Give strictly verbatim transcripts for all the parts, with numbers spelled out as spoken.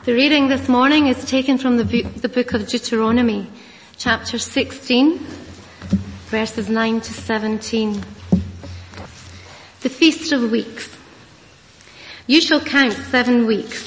The reading this morning is taken from the book, the book of Deuteronomy, chapter sixteen, verses nine to seventeen. The Feast of Weeks. You shall count seven weeks.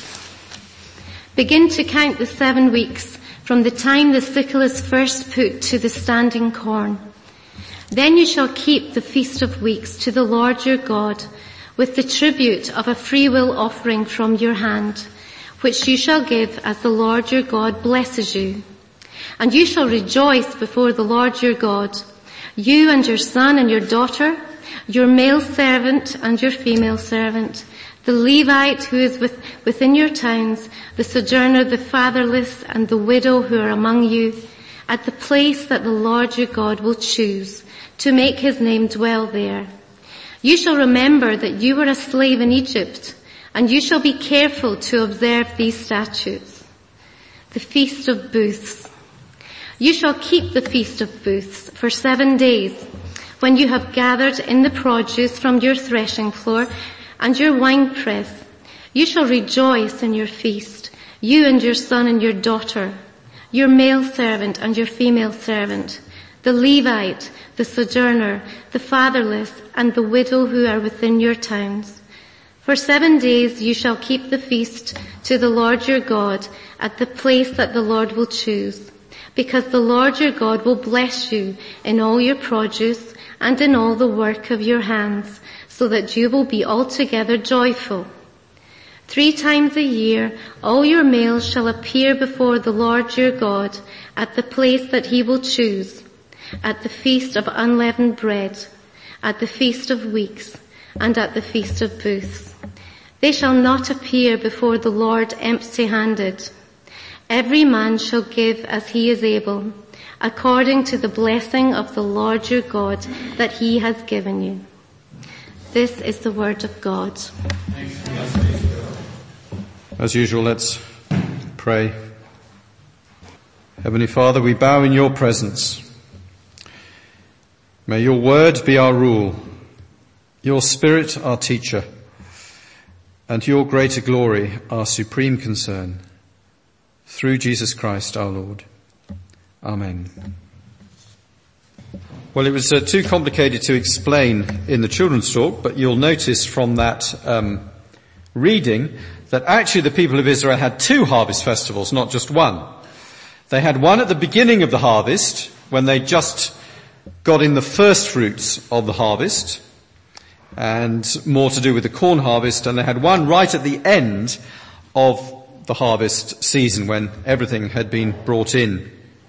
Begin to count the seven weeks from the time the sickle is first put to the standing corn. Then you shall keep the Feast of Weeks to the Lord your God with the tribute of a freewill offering from your hand, which you shall give as the Lord your God blesses you. And you shall rejoice before the Lord your God, you and your son and your daughter, your male servant and your female servant, the Levite who is with, within your towns, the sojourner, the fatherless, and the widow who are among you, at the place that the Lord your God will choose to make his name dwell there. You shall remember that you were a slave in Egypt, and you shall be careful to observe these statutes. The Feast of Booths. You shall keep the Feast of Booths for seven days, when you have gathered in the produce from your threshing floor and your winepress. You shall rejoice in your feast, you and your son and your daughter, your male servant and your female servant, the Levite, the sojourner, the fatherless, and the widow who are within your towns. For seven days you shall keep the feast to the Lord your God at the place that the Lord will choose, because the Lord your God will bless you in all your produce and in all the work of your hands, so that you will be altogether joyful. Three times a year all your males shall appear before the Lord your God at the place that he will choose, at the Feast of Unleavened Bread, at the Feast of Weeks, and at the Feast of Booths. They shall not appear before the Lord empty-handed. Every man shall give as he is able, according to the blessing of the Lord your God that he has given you. This is the word of God. As usual, let's pray. Heavenly Father, we bow in your presence. May your word be our rule, your Spirit our teacher, and your greater glory our supreme concern. Through Jesus Christ our Lord. Amen. Well, it was uh, too complicated to explain in the children's talk, but you'll notice from that um, reading that actually the people of Israel had two harvest festivals, not just one. They had one at the beginning of the harvest, when they just got in the first fruits of the harvest, and more to do with the corn harvest, and they had one right at the end of the harvest season when everything had been brought in.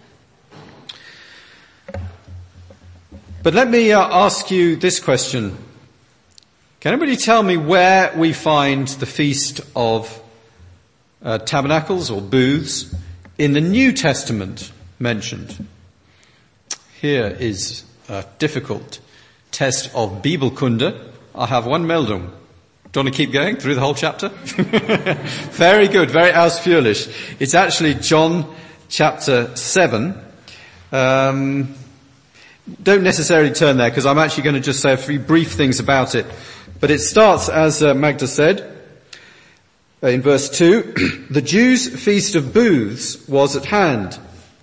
But let me uh, ask you this question. Can anybody tell me where we find the Feast of uh, Tabernacles or Booths in the New Testament mentioned? Here is a difficult test of Bibelkunde. I have one Meldung. Do you want to keep going through the whole chapter? Very good, very ausführlich. It's actually John chapter seven. Um, don't necessarily turn there, because I'm actually going to just say a few brief things about it. But it starts, as uh, Magda said, uh, in verse two, the Jews' feast of booths was at hand.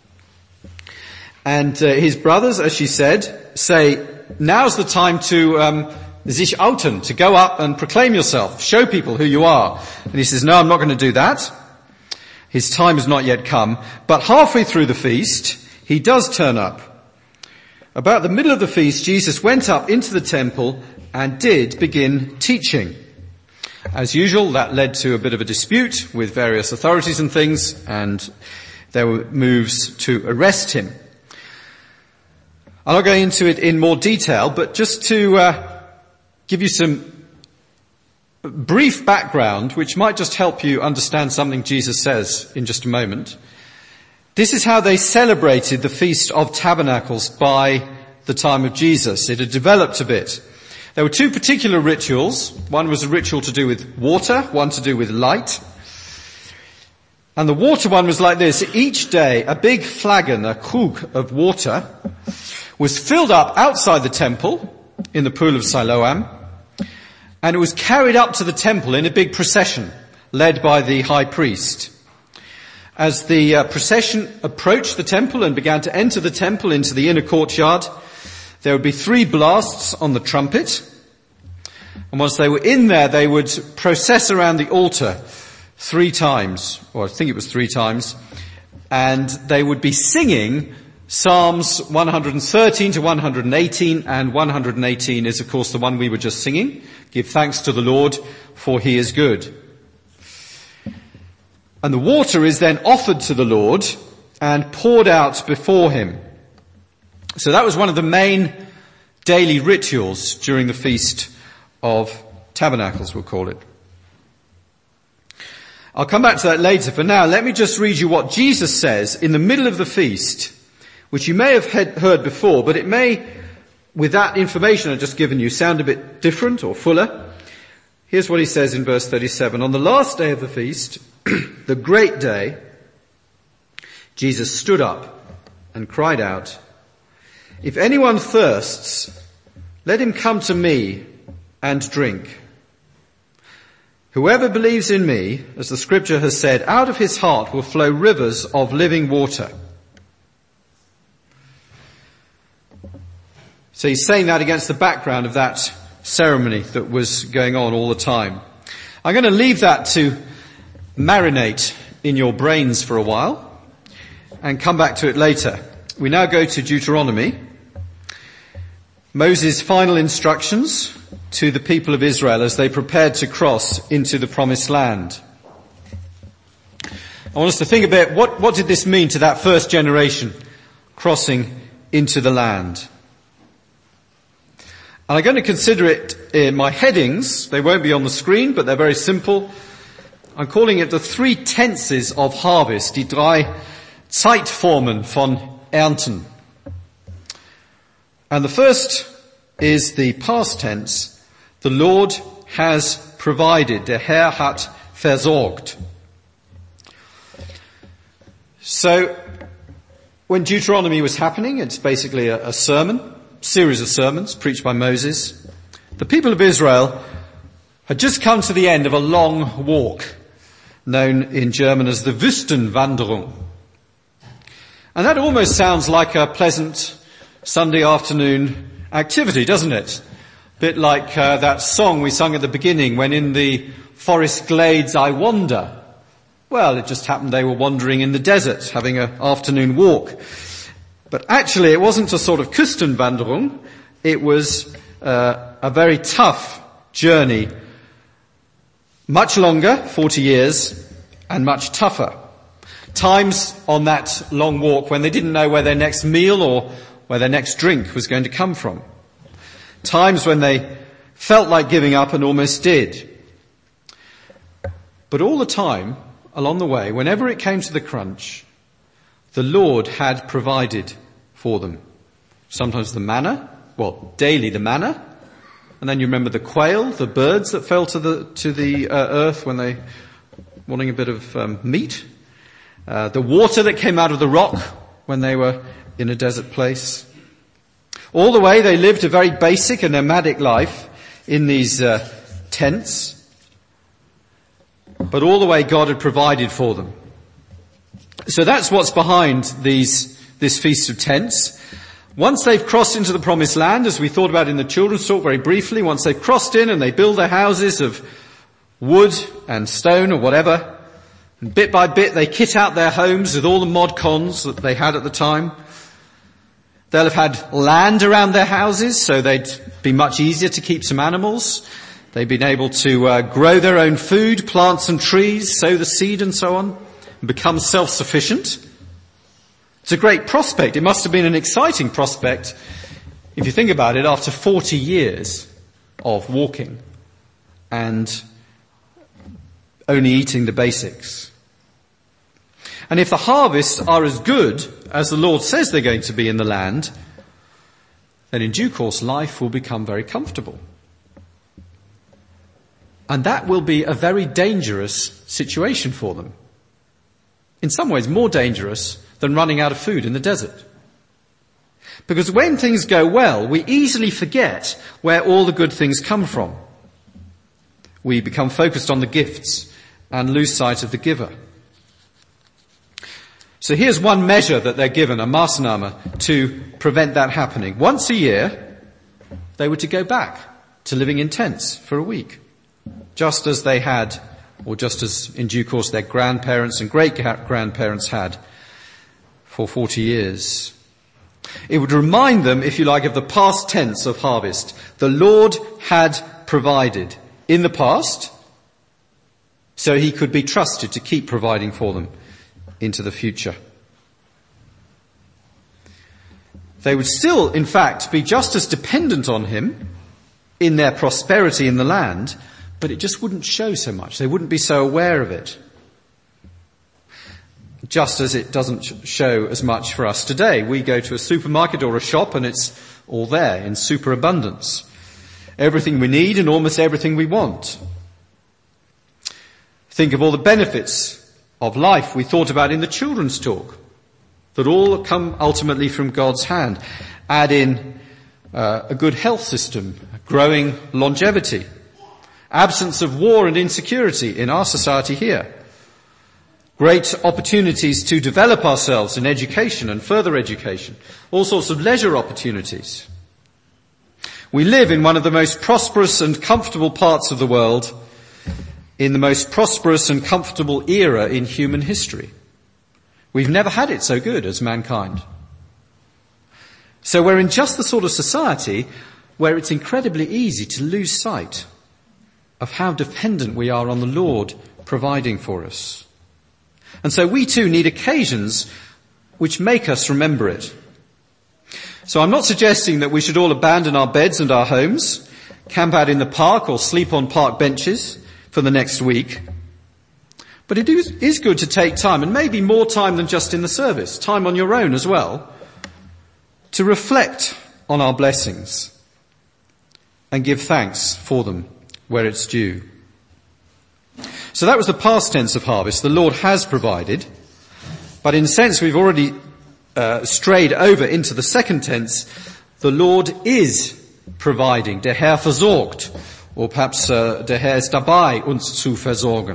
And uh, his brothers, as she said, say, now's the time to um, sich outen, to go up and proclaim yourself, show people who you are. And he says, no, I'm not going to do that. His time has not yet come. But halfway through the feast, he does turn up. About the middle of the feast, Jesus went up into the temple and did begin teaching. As usual, that led to a bit of a dispute with various authorities and things, and there were moves to arrest him. I'm not going into it in more detail, but just to uh, give you some brief background, which might just help you understand something Jesus says in just a moment. This is how they celebrated the Feast of Tabernacles by the time of Jesus. It had developed a bit. There were two particular rituals. One was a ritual to do with water, one to do with light. And the water one was like this. Each day, a big flagon, a krug of water, was filled up outside the temple in the pool of Siloam, and it was carried up to the temple in a big procession led by the high priest. As the uh, procession approached the temple and began to enter the temple into the inner courtyard, there would be three blasts on the trumpet. And once they were in there, they would process around the altar three times, or I think it was three times, and they would be singing Psalms one hundred thirteen to one hundred eighteen, and one hundred eighteen is of course the one we were just singing. Give thanks to the Lord, for he is good. And the water is then offered to the Lord and poured out before him. So that was one of the main daily rituals during the Feast of Tabernacles, we'll call it. I'll come back to that later. For now, let me just read you what Jesus says in the middle of the feast, which you may have heard before, but it may, with that information I've just given you, sound a bit different or fuller. Here's what he says in verse thirty-seven. On the last day of the feast, the great day, Jesus stood up and cried out, "If anyone thirsts, let him come to me and drink. Whoever believes in me, as the scripture has said, out of his heart will flow rivers of living water." So he's saying that against the background of that ceremony that was going on all the time. I'm going to leave that to marinate in your brains for a while and come back to it later. We now go to Deuteronomy, Moses' final instructions to the people of Israel as they prepared to cross into the promised land. I want us to think a bit, what, what did this mean to that first generation crossing into the land? And I'm going to consider it in my headings. They won't be on the screen, but they're very simple. I'm calling it the three tenses of harvest, die drei Zeitformen von Ernten. And the first is the past tense. The Lord has provided. Der Herr hat versorgt. So, when Deuteronomy was happening, it's basically a, a sermon, series of sermons preached by Moses. The people of Israel had just come to the end of a long walk, known in German as the Wüstenwanderung. And that almost sounds like a pleasant Sunday afternoon activity, doesn't it? A bit like uh, that song we sung at the beginning, when in the forest glades I wander. Well, it just happened they were wandering in the desert, having an afternoon walk. But actually it wasn't a sort of Küstenwanderung, it was uh, a very tough journey, much longer, forty years, and much tougher. Times on that long walk when they didn't know where their next meal or where their next drink was going to come from. Times when they felt like giving up and almost did. But all the time, along the way, whenever it came to the crunch, the Lord had provided for them. Sometimes the manna, well, daily the manna, and then you remember the quail, the birds that fell to the to the uh, earth when they wanting a bit of um, meat, uh, the water that came out of the rock when they were in a desert place. All the way they lived a very basic and nomadic life in these uh, tents, but all the way God had provided for them. So that's what's behind these this Feast of Tents. Once they've crossed into the promised land, as we thought about in the children's talk very briefly, once they've crossed in and they build their houses of wood and stone or whatever, and bit by bit they kit out their homes with all the mod cons that they had at the time. They'll have had land around their houses, so they'd be much easier to keep some animals. They've been able to uh, grow their own food, plant some trees, sow the seed and so on, and become self-sufficient. It's a great prospect. It must have been an exciting prospect, if you think about it, after forty years of walking and only eating the basics. And if the harvests are as good as the Lord says they're going to be in the land, then in due course life will become very comfortable. And that will be a very dangerous situation for them. In some ways more dangerous than running out of food in the desert. Because when things go well, we easily forget where all the good things come from. We become focused on the gifts and lose sight of the giver. So here's one measure that they're given, a Maßnahme, to prevent that happening. Once a year, they were to go back to living in tents for a week, just as they had, or just as in due course their grandparents and great-grandparents had for forty years. It would remind them, if you like, of the past tense of harvest. The Lord had provided in the past, so he could be trusted to keep providing for them into the future. They would still, in fact, be just as dependent on him in their prosperity in the land, but it just wouldn't show so much. They wouldn't be so aware of it. Just as it doesn't show as much for us today. We go to a supermarket or a shop and it's all there in superabundance. Everything we need and almost everything we want. Think of all the benefits of life we thought about in the children's talk, that all come ultimately from God's hand. Add in uh, a good health system, growing longevity, absence of war and insecurity in our society here, great opportunities to develop ourselves in education and further education, all sorts of leisure opportunities. We live in one of the most prosperous and comfortable parts of the world, in the most prosperous and comfortable era in human history. We've never had it so good as mankind. So we're in just the sort of society where it's incredibly easy to lose sight of how dependent we are on the Lord providing for us. And so we too need occasions which make us remember it. So I'm not suggesting that we should all abandon our beds and our homes, camp out in the park or sleep on park benches for the next week. But it is good to take time, and maybe more time than just in the service, time on your own as well, to reflect on our blessings and give thanks for them where it's due. So that was the past tense of harvest. The Lord has provided. But in a sense we've already uh, strayed over into the second tense. The Lord is providing. Der Herr versorgt. Or perhaps uh, der Herr ist dabei, uns zu versorgen.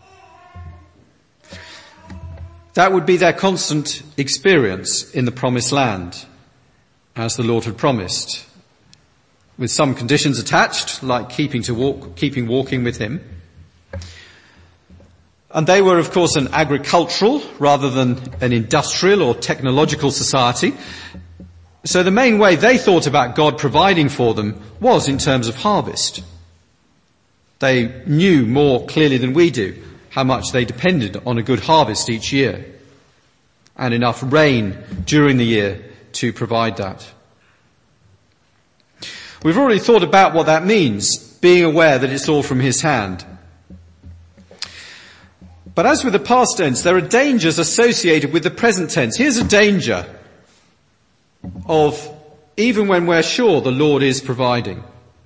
That would be their constant experience in the promised land, as the Lord had promised, with some conditions attached, like keeping to walk, keeping walking with him. And they were, of course, an agricultural rather than an industrial or technological society. So the main way they thought about God providing for them was in terms of harvest. They knew more clearly than we do how much they depended on a good harvest each year and enough rain during the year to provide that. We've already thought about what that means, being aware that it's all from his hand. But as with the past tense, there are dangers associated with the present tense. Here's a danger of even when we're sure the Lord is providing.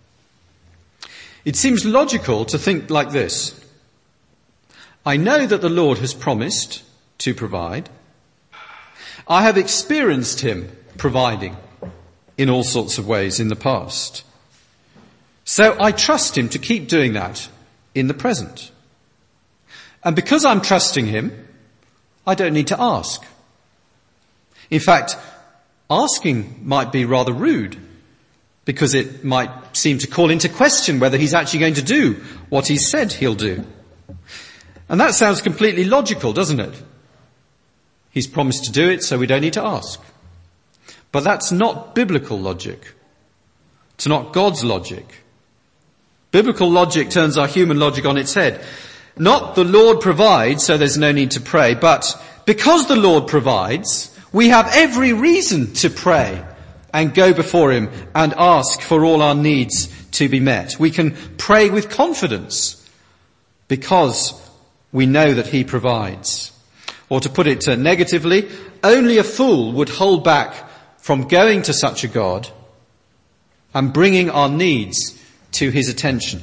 It seems logical to think like this. I know that the Lord has promised to provide. I have experienced him providing in all sorts of ways in the past. So I trust him to keep doing that in the present. And because I'm trusting him, I don't need to ask. In fact, asking might be rather rude, because it might seem to call into question whether he's actually going to do what he said he'll do. And that sounds completely logical, doesn't it? He's promised to do it, so we don't need to ask. But that's not biblical logic. It's not God's logic. Biblical logic turns our human logic on its head. Not the Lord provides, so there's no need to pray, but because the Lord provides, we have every reason to pray and go before him and ask for all our needs to be met. We can pray with confidence because we know that he provides. Or to put it uh, negatively, only a fool would hold back from going to such a God and bringing our needs to his attention.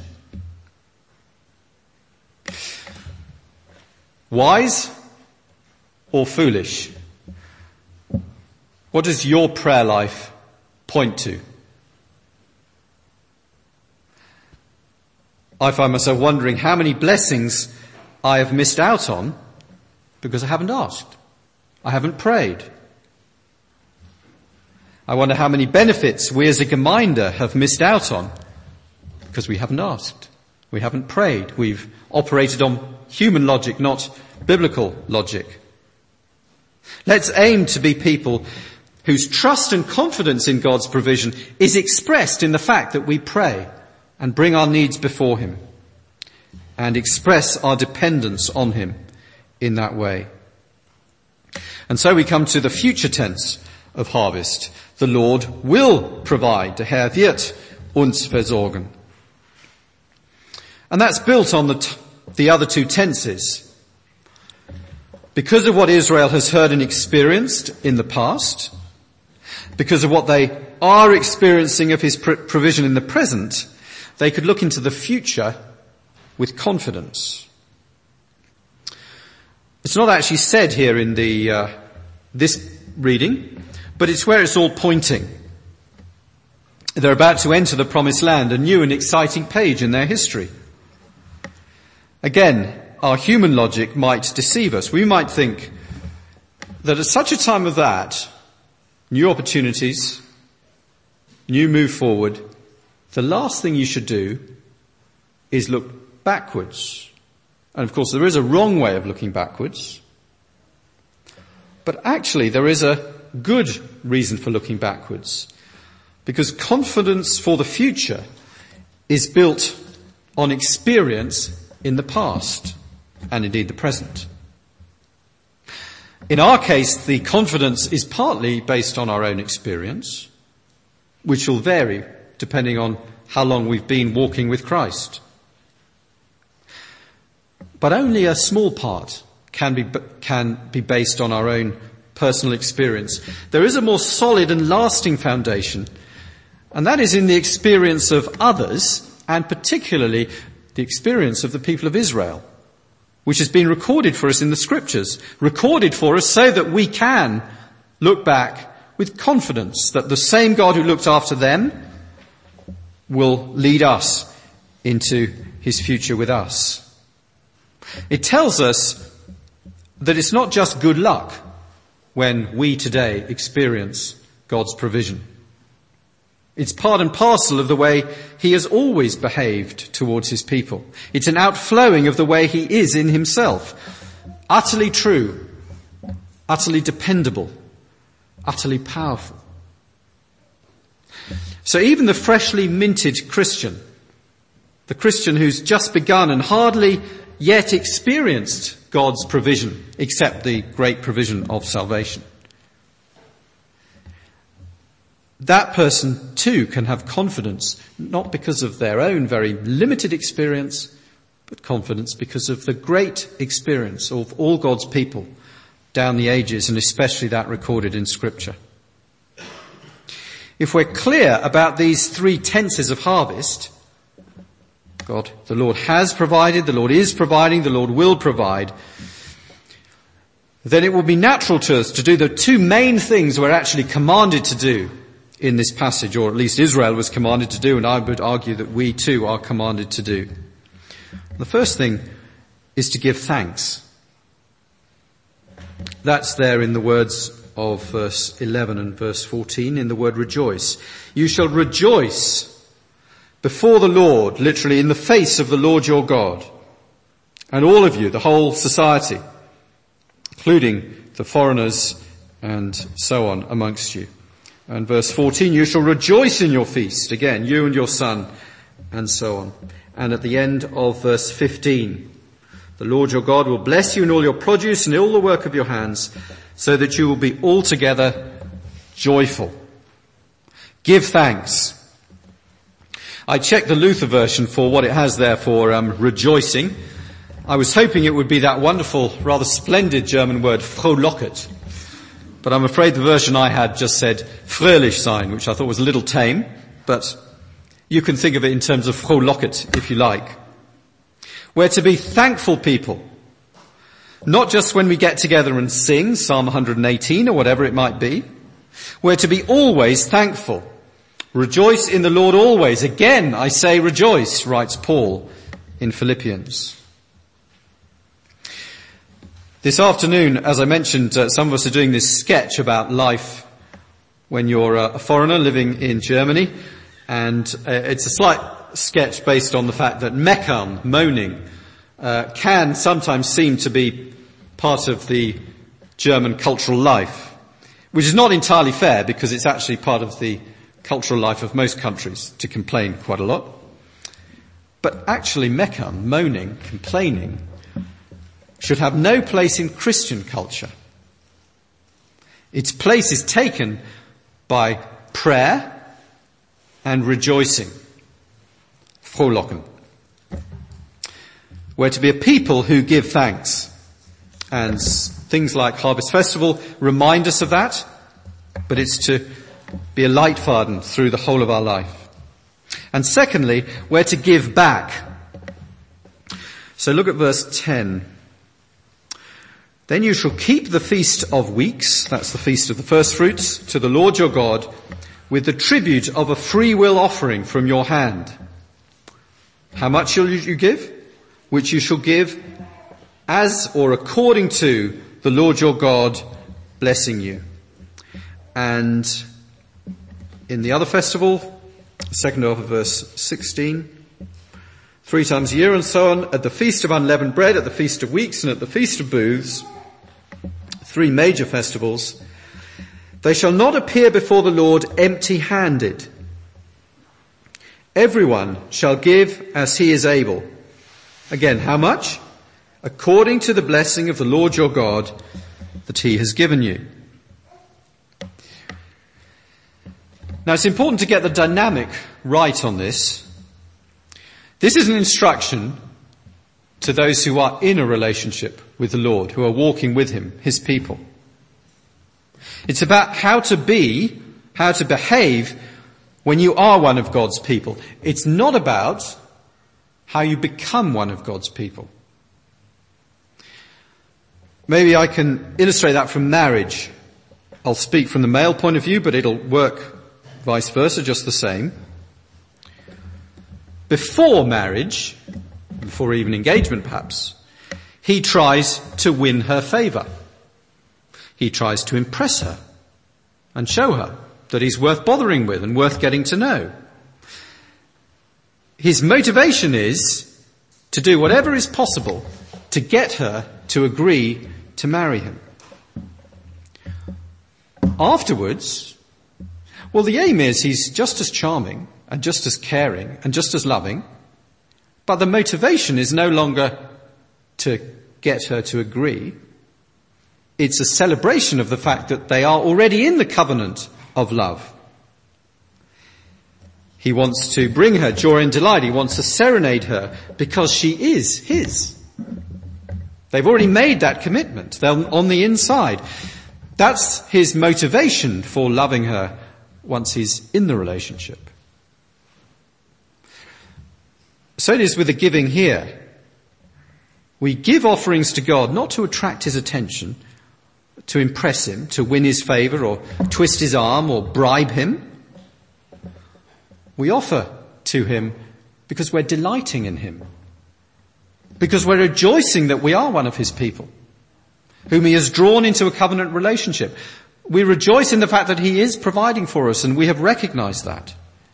Wise or foolish? What does your prayer life point to? I find myself wondering how many blessings I have missed out on because I haven't asked. I haven't prayed. I wonder how many benefits we as a Gemeinde have missed out on because we haven't asked. We haven't prayed. We've operated on human logic, not biblical logic. Let's aim to be people whose trust and confidence in God's provision is expressed in the fact that we pray and bring our needs before him and express our dependence on him in that way. And so we come to the future tense of harvest. The Lord will provide. Der Herr wird uns versorgen. And that's built on the, t- the other two tenses. Because of what Israel has heard and experienced in the past, because of what they are experiencing of his pr- provision in the present, they could look into the future with confidence. It's not actually said here in the uh, this reading, but it's where it's all pointing. They're about to enter the promised land, a new and exciting page in their history. Again, our human logic might deceive us. We might think that at such a time of that, new opportunities, new move forward, the last thing you should do is look backwards. And of course there is a wrong way of looking backwards. But actually there is a good reason for looking backwards. Because confidence for the future is built on experience in the past and indeed the present. In our case, the confidence is partly based on our own experience, which will vary depending on how long we've been walking with Christ. But only a small part can be, can be based on our own personal experience. There is a more solid and lasting foundation, and that is in the experience of others, and particularly the experience of the people of Israel, which has been recorded for us in the scriptures, recorded for us so that we can look back with confidence that the same God who looked after them will lead us into his future with us. It tells us that it's not just good luck when we today experience God's provision. It's part and parcel of the way he has always behaved towards his people. It's an outflowing of the way he is in himself. Utterly true, utterly dependable, utterly powerful. So even the freshly minted Christian, the Christian who's just begun and hardly yet experienced God's provision, except the great provision of salvation, that person too can have confidence, not because of their own very limited experience, but confidence because of the great experience of all God's people down the ages, and especially that recorded in Scripture. If we're clear about these three tenses of harvest, God, the Lord has provided, the Lord is providing, the Lord will provide, then it will be natural to us to do the two main things we're actually commanded to do in this passage, or at least Israel was commanded to do, and I would argue that we too are commanded to do. The first thing is to give thanks. That's there in the words of verse eleven and verse fourteen, in the word rejoice. You shall rejoice before the Lord, literally in the face of the Lord your God, and all of you, the whole society, including the foreigners and so on amongst you. And verse fourteen, you shall rejoice in your feast. Again, you and your son, and so on. And at the end of verse fifteen, the Lord your God will bless you in all your produce and all the work of your hands, so that you will be altogether joyful. Give thanks. I checked the Luther version for what it has there for um, rejoicing. I was hoping it would be that wonderful, rather splendid German word, frohlocket. But I'm afraid the version I had just said fröhlich sein, which I thought was a little tame, but you can think of it in terms of frohlocket if you like. We're to be thankful people, not just when we get together and sing Psalm one hundred eighteen or whatever it might be. We're to be always thankful. Rejoice in the Lord always. Again, I say rejoice, writes Paul in Philippians. This afternoon, as I mentioned, uh, some of us are doing this sketch about life when you're uh, a foreigner living in Germany, and uh, it's a slight sketch based on the fact that meckern, moaning, uh, can sometimes seem to be part of the German cultural life, which is not entirely fair because it's actually part of the cultural life of most countries to complain quite a lot. But actually meckern, moaning, complaining, should have no place in Christian culture. Its place is taken by prayer and rejoicing. Frohlocken. We're to be a people who give thanks. And things like Harvest Festival remind us of that, but it's to be a Leitfaden through the whole of our life. And secondly, we're to give back. So look at verse ten. Then you shall keep the feast of weeks, that's the feast of the first fruits, to the Lord your God, with the tribute of a free will offering from your hand. How much shall you give? Which you shall give as or according to the Lord your God blessing you. And in the other festival, second half of verse sixteen, three times a year and so on, at the feast of unleavened bread, at the feast of weeks, and at the feast of booths, three major festivals, they shall not appear before the Lord empty-handed. Everyone shall give as he is able. Again, how much? According to the blessing of the Lord your God that he has given you. Now it's important to get the dynamic right on this. This is an instruction to those who are in a relationship with the Lord, who are walking with him, his people. It's about how to be, how to behave when you are one of God's people. It's not about how you become one of God's people. Maybe I can illustrate that from marriage. I'll speak from the male point of view, but it'll work vice versa, just the same. Before marriage, before even engagement perhaps, he tries to win her favour. He tries to impress her and show her that he's worth bothering with and worth getting to know. His motivation is to do whatever is possible to get her to agree to marry him. Afterwards, well, the aim is he's just as charming and just as caring and just as loving, but the motivation is no longer to get her to agree. It's a celebration of the fact that they are already in the covenant of love. He wants to bring her joy and delight. He wants to serenade her because she is his. They've already made that commitment. They're on the inside. That's his motivation for loving her once he's in the relationship. So it is with the giving here. We give offerings to God not to attract his attention, to impress him, to win his favour or twist his arm or bribe him. We offer to him because we're delighting in him. Because we're rejoicing that we are one of his people, whom he has drawn into a covenant relationship. We rejoice in the fact that he is providing for us, and we have recognised that.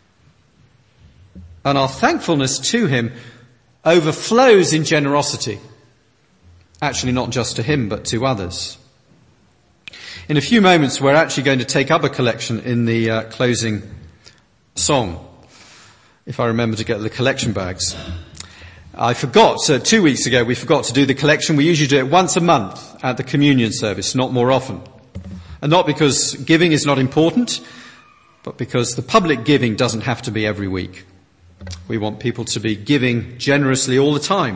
And our thankfulness to him overflows in generosity. Actually, not just to him, but to others. In a few moments, we're actually going to take up a collection in the uh, closing song, if I remember to get the collection bags. I forgot, uh, two weeks ago we forgot to do the collection. We usually do it once a month at the communion service, not more often. And not because giving is not important, but because the public giving doesn't have to be every week. We want people to be giving generously all the time.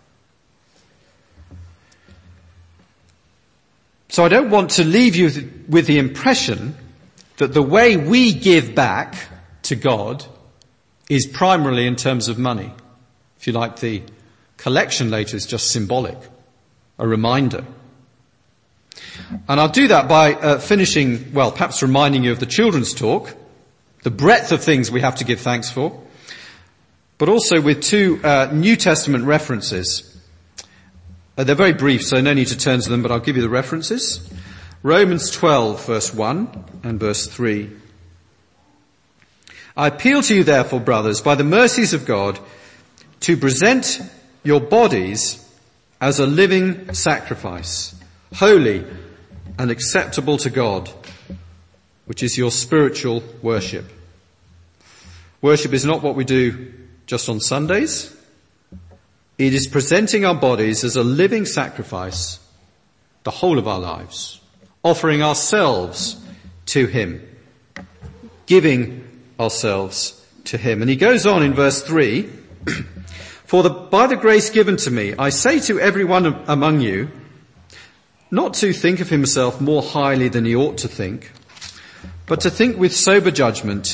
So I don't want to leave you with the impression that the way we give back to God is primarily in terms of money. If you like, the collection later is just symbolic, a reminder. And I'll do that by uh, finishing, well, perhaps reminding you of the children's talk, the breadth of things we have to give thanks for, but also with two uh, New Testament references. Uh, they're very brief, so no need to turn to them, but I'll give you the references. Romans twelve, verse one and verse three. I appeal to you, therefore, brothers, by the mercies of God, to present your bodies as a living sacrifice, holy and acceptable to God, which is your spiritual worship. Worship is not what we do just on Sundays. It is presenting our bodies as a living sacrifice, the whole of our lives, offering ourselves to him, giving ourselves to him. And he goes on in verse three, for the, by the grace given to me, I say to everyone among you, not to think of himself more highly than he ought to think, but to think with sober judgment,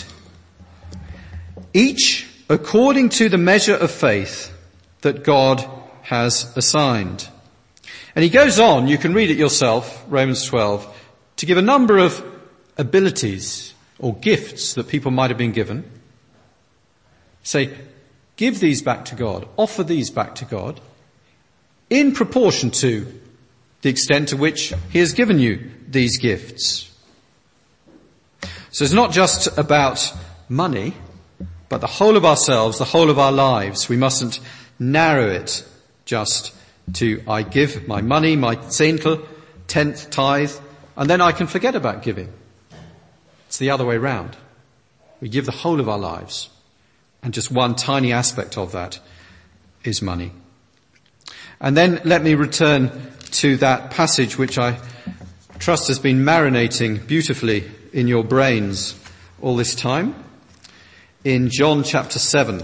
each according to the measure of faith that God has assigned. And he goes on, you can read it yourself, Romans twelve, to give a number of abilities or gifts that people might have been given. Say, give these back to God, offer these back to God, in proportion to the extent to which he has given you these gifts. So it's not just about money, but the whole of ourselves, the whole of our lives. We mustn't narrow it just to, I give my money, my zehntel, tenth, tithe, and then I can forget about giving. It's the other way round. We give the whole of our lives, and just one tiny aspect of that is money. And then let me return to that passage which I trust has been marinating beautifully in your brains all this time, in John chapter seven,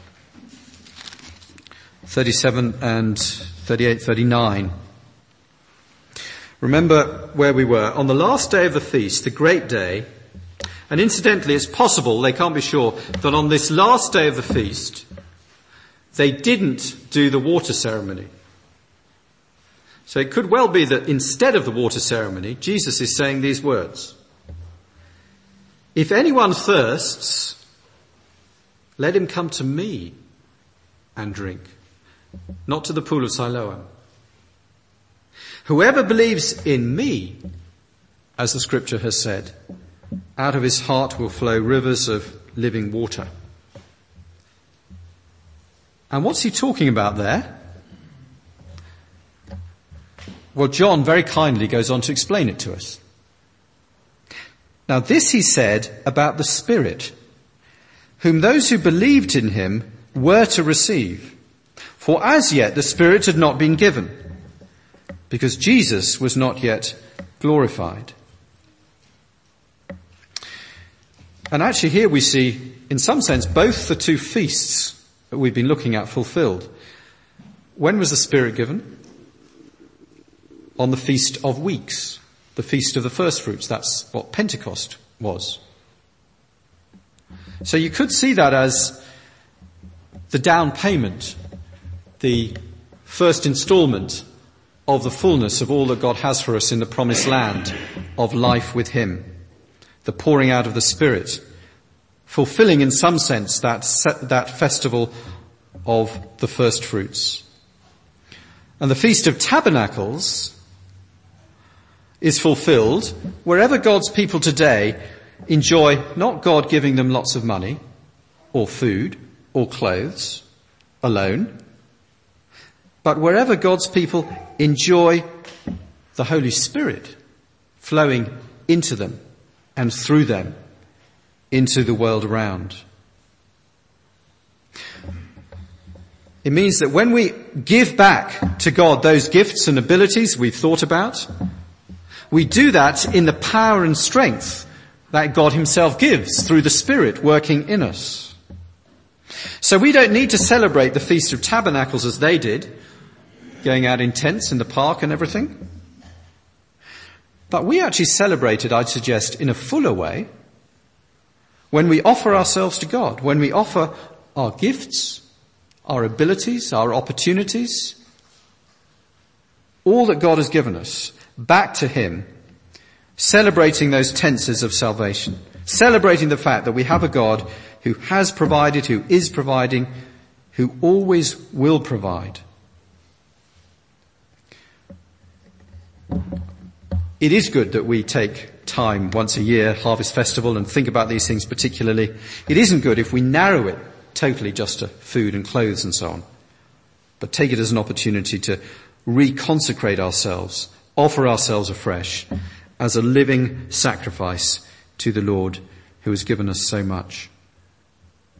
thirty-seven and thirty-eight, thirty-nine. Remember where we were. On the last day of the feast, the great day, and incidentally it's possible, they can't be sure, that on this last day of the feast, they didn't do the water ceremony. So it could well be that instead of the water ceremony, Jesus is saying these words. If anyone thirsts, let him come to me and drink, not to the pool of Siloam. Whoever believes in me, as the scripture has said, out of his heart will flow rivers of living water. And what's he talking about there? Well, John very kindly goes on to explain it to us. Now this he said about the Spirit, whom those who believed in him were to receive. For as yet the Spirit had not been given, because Jesus was not yet glorified. And actually here we see, in some sense, both the two feasts that we've been looking at fulfilled. When was the Spirit given? On the Feast of Weeks, the Feast of the First Fruits. That's what Pentecost was. So you could see that as the down payment, the first instalment of the fullness of all that God has for us in the promised land of life with him, the pouring out of the Spirit, fulfilling in some sense that that festival of the first fruits. And the Feast of Tabernacles is fulfilled wherever God's people today enjoy not God giving them lots of money or food or clothes alone, but wherever God's people enjoy the Holy Spirit flowing into them and through them into the world around. It means that when we give back to God those gifts and abilities we've thought about, we do that in the power and strength that God himself gives through the Spirit working in us. So we don't need to celebrate the Feast of Tabernacles as they did, going out in tents in the park and everything. But we actually celebrate it, I'd suggest, in a fuller way when we offer ourselves to God, when we offer our gifts, our abilities, our opportunities, all that God has given us, back to him, celebrating those tenses of salvation, celebrating the fact that we have a God who has provided, who is providing, who always will provide. It is good that we take time once a year, Harvest Festival, and think about these things particularly. It isn't good if we narrow it totally just to food and clothes and so on. But take it as an opportunity to reconsecrate ourselves, offer ourselves afresh as a living sacrifice to the Lord who has given us so much.